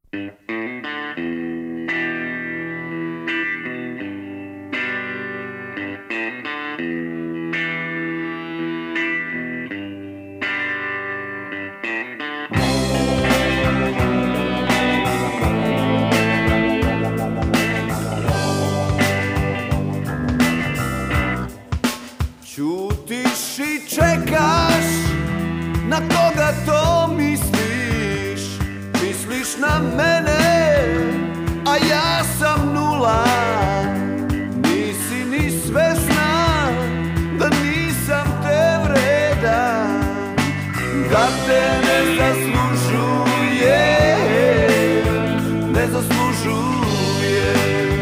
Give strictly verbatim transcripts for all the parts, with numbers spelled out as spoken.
Ćutiš i čekaš, na koga to misliš? Misliš na mene, a ja sam nula. Nisi ni svesna da nisam te vredan, da te ne zaslužuje, ne zaslužuje.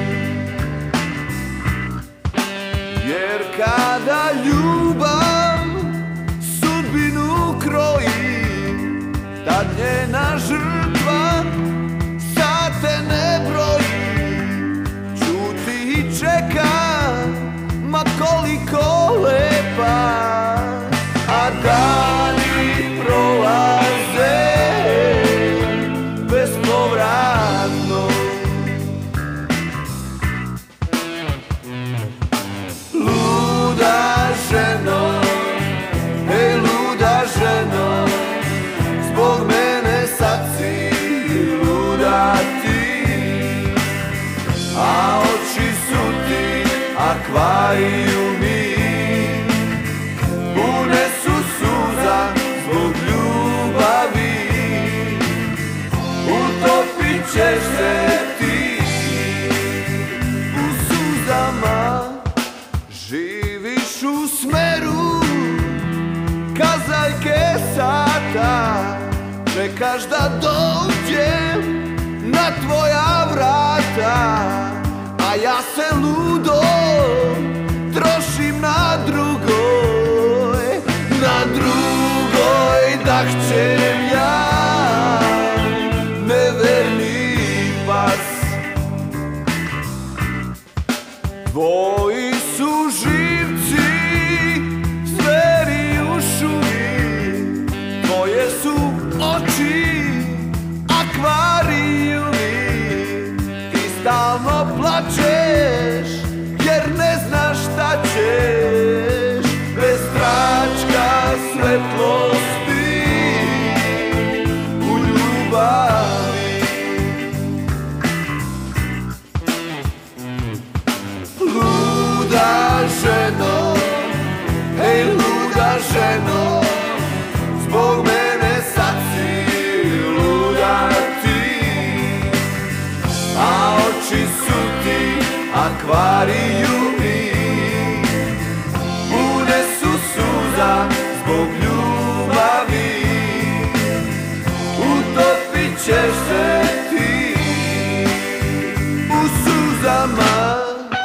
Jer kada ljubav sudbinu kroji, tad njena žrtva sate ne broji. Ćuti i čeka, ma koliko lepa, a dani prolaze bespovratno. Luda ženo, ej luda ženo, zbog mene sad si luda ti, a oči su ti akvarijumi, pune su suza zbog ljubavi, utopit ćeš se ti u suzama. Živiš u smeru kazaljke sata, čekaš da dođem na tvoja vrata, a ja se ludo trošim na drugoj, na drugoj dahćem ja, neverni pas. Tvoji su živci zveri u šumi, tvoje su oči akvarijumi. Ti stalno plačeš jer ne znaš šta ćeš bez tračka svetlosti u ljubavi. Luda ženo, ej luda ženo, zbog mene sad si luda ti, a oči su ti akvarijumi, pune su suza zbog ljubavi, utopit ćeš se ti u suzama.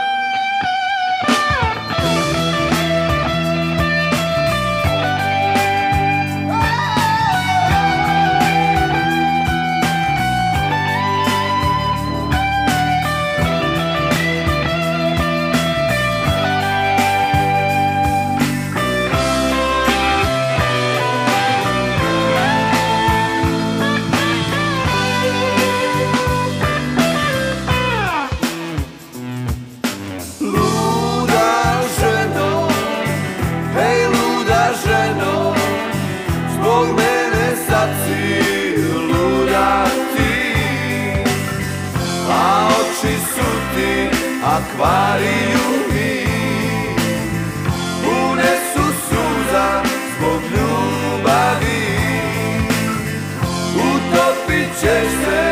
Zbog mene sad si luda ti, a oči su ti akvarijumi, pune su suza zbog ljubavi, utopit ćeš se